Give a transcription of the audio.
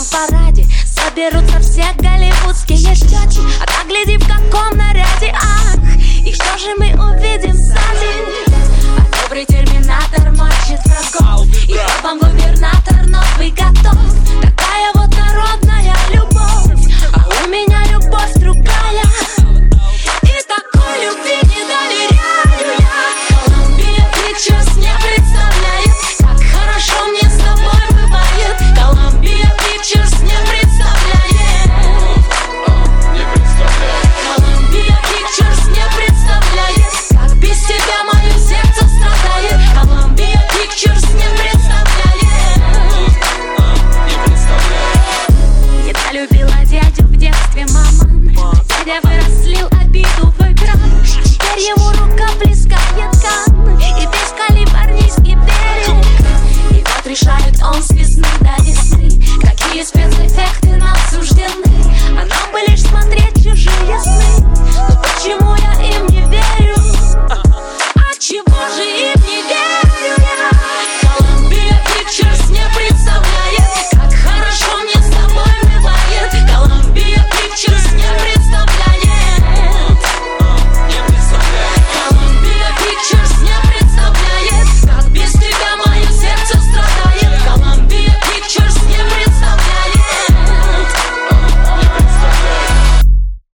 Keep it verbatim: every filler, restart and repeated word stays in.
на параде соберутся все голливудские щеки, а так гляди, в каком наряде, ах. И что же мы увидим сами? А добрый терминатор мочит врагов, и вам губернатор новый готов. Такая вот народная любовь, а у меня любовь другая. И такой любви не доверяю я. Columbia Pictures не представляет, как хорошо мне с тобой бывает. Columbia Pictures не представляет. Не представляет. Columbia Pictures не представляет, как без тебя мое сердце страдает. Columbia Pictures не представляет. Не представляет. Недолюбила дядю в детстве мама. Дядя вырос, слил обиду в экран. Теперь ему рука плескает кан, и весь калифорнийский берег. И вот решает он с весны до весны, какие спец